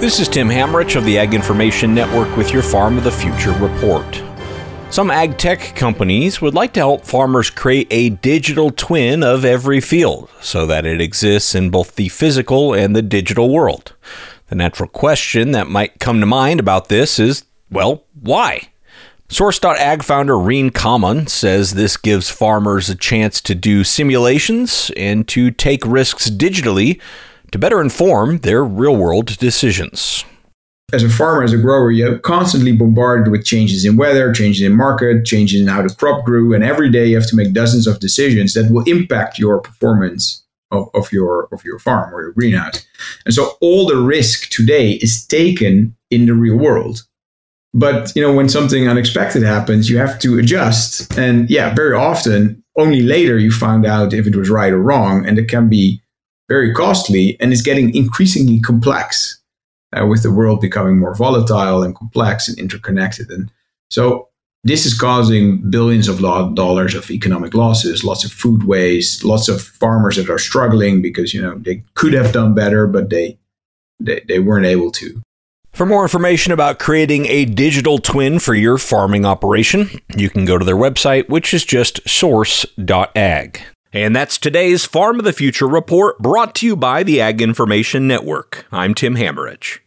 This is Tim Hammerich of the Ag Information Network with your Farm of the Future report. Some ag tech companies would like to help farmers create a digital twin of every field so that it exists in both the physical and the digital world. The natural question that might come to mind about this is, well, why? Source.ag founder Reen Kaman says this gives farmers a chance to do simulations and to take risks digitally to better inform their real-world decisions. As a farmer, as a grower, you're constantly bombarded with changes in weather, changes in market, changes in how the crop grew, and every day you have to make dozens of decisions that will impact your performance of your farm or your greenhouse. And so all the risk today is taken in the real world. But when something unexpected happens, you have to adjust. And very often, only later you find out if it was right or wrong, and it can be very costly, and it's getting increasingly complex with the world becoming more volatile and complex and interconnected. And so this is causing billions of dollars of economic losses, lots of food waste, lots of farmers that are struggling because they could have done better, but they weren't able to. For more information about creating a digital twin for your farming operation, you can go to their website, which is just source.ag. And that's today's Farm of the Future report, brought to you by the Ag Information Network. I'm Tim Hammerich.